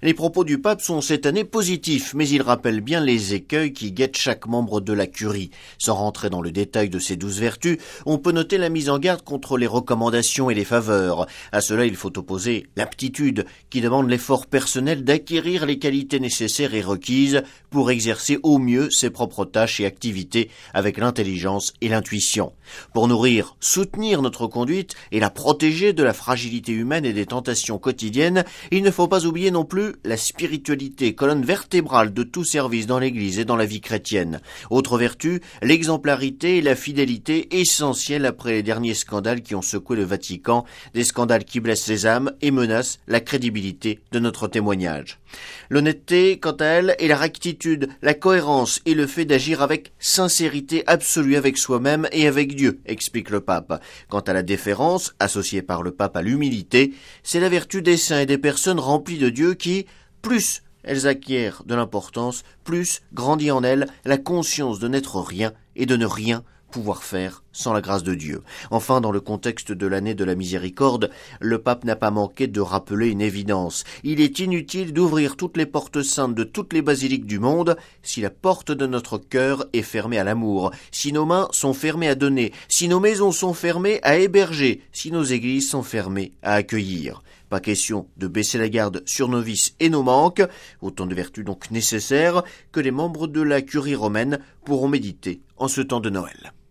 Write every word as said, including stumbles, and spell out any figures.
Les propos du pape sont cette année positifs, mais il rappelle bien les écueils qui guettent chaque membre de la curie. Sans rentrer dans le détail de ces douze vertus, on peut noter la mise en garde contre les recommandations et les faveurs. À cela, il faut opposer l'aptitude, qui demande l'effort personnel d'acquérir les qualités nécessaires et requises pour exercer au mieux ses propres tâches et activités avec l'intelligence et l'intuition. Pour nourrir, soutenir notre conduite et la protéger de la fragilité humaine et des tentations quotidiennes, il ne faut pas oublier non plus la spiritualité, colonne vertébrale de tout service dans l'Église et dans la vie chrétienne. Autre vertu, l'exemplarité et la fidélité essentielles après les derniers scandales qui ont secoué le Vatican, des scandales qui blessent les âmes et menacent la crédibilité de notre témoignage. L'honnêteté, quant à elle, est la rectitude, la cohérence et le fait d'agir avec sincérité absolue avec soi-même et avec Dieu, explique le pape. Quant à la déférence, associée par le pape à l'humilité, c'est la vertu des saints et des personnes remplies de Dieu qui, plus elles acquièrent de l'importance, plus grandit en elles la conscience de n'être rien et de ne rien pouvoir faire sans la grâce de Dieu. Enfin, dans le contexte de l'année de la miséricorde, le pape n'a pas manqué de rappeler une évidence. Il est inutile d'ouvrir toutes les portes saintes de toutes les basiliques du monde si la porte de notre cœur est fermée à l'amour, si nos mains sont fermées à donner, si nos maisons sont fermées à héberger, si nos églises sont fermées à accueillir. Pas question de baisser la garde sur nos vices et nos manques, autant de vertus donc nécessaires que les membres de la curie romaine pourront méditer en ce temps de Noël.